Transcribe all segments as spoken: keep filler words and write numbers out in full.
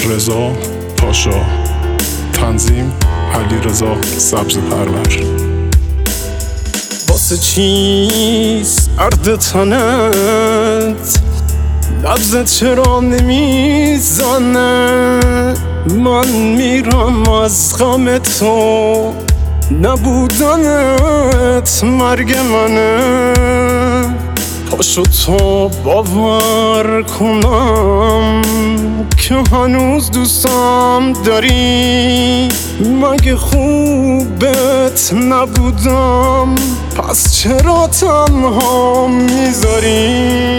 رضا پاشا، تنظیم علیرضا سبز پرور. واسه چی سرد تنت نبضت چرا نمیزنه؟ من میرم از غم تو، نبودنت مرگ منه. پاشو تا باور کنم که هنوز دوستم داری. مگه خوبت نبودم؟ پس چرا تنها میذاری؟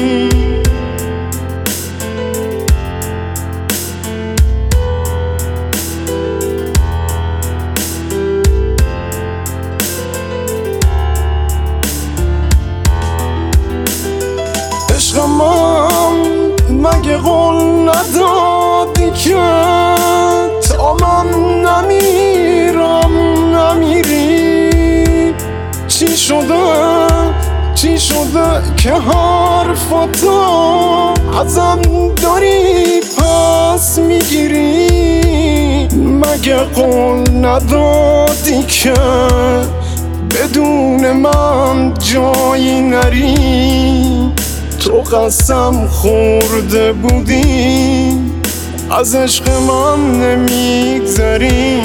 عشقم مگه قول ندادی که تا من نمیرم نمیری؟ چی شده چی شده که حرفاتو ازم داری پس میگیری؟ مگه قول ندادی که بدون من جایی نری؟ تو قسم خورده بودی از عشق من نمیگذری.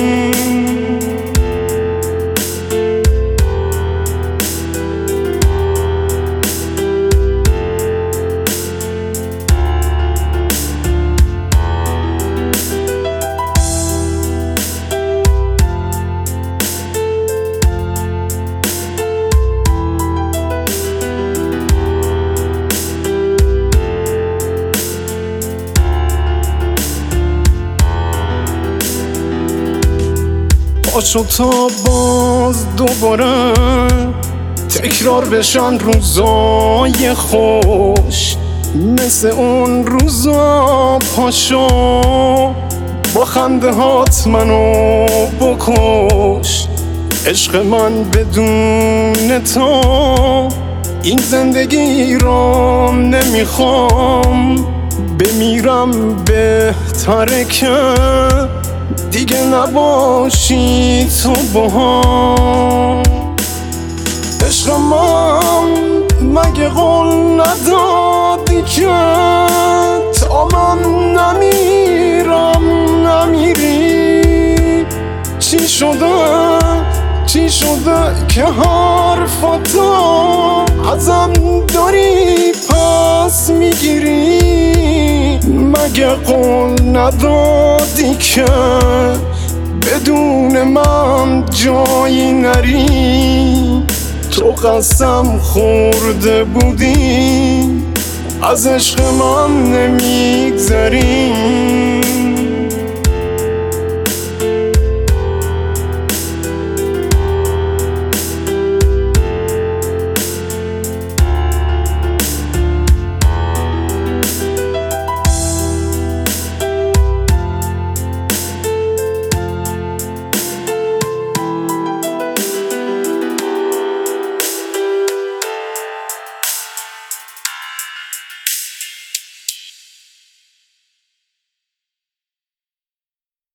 پاشو تا باز دوباره تکرار بشن روزای خوش، مثل اون روزا. پاشو با خنده هات منو بکش. عشق من بدون تو این زندگی رو نمیخوام. بمیرم بهتره که دیگه نباشی تو با هم. عشقم مگه قول ندادی که تا من نمیرم نمیری؟ چی شده چی شده که حرفاتو ازم داری پس میگیری؟ مگه قول ندادی که بدون من جایی نری؟ تو قسم خورده بودی از عشق من نمیگذری.